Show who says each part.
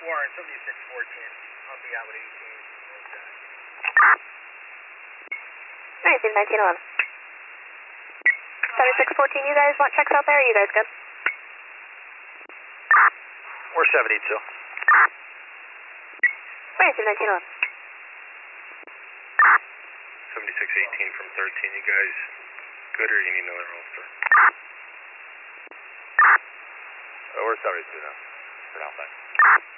Speaker 1: Warren, 7614. I'll be out with 18.
Speaker 2: 1911. 7614, you guys want checks out there? Are you guys good?
Speaker 3: We're 72.
Speaker 2: 1911.
Speaker 3: 7618 from 13. You guys good or you need another holster?
Speaker 4: We're 72 now. For now, thanks.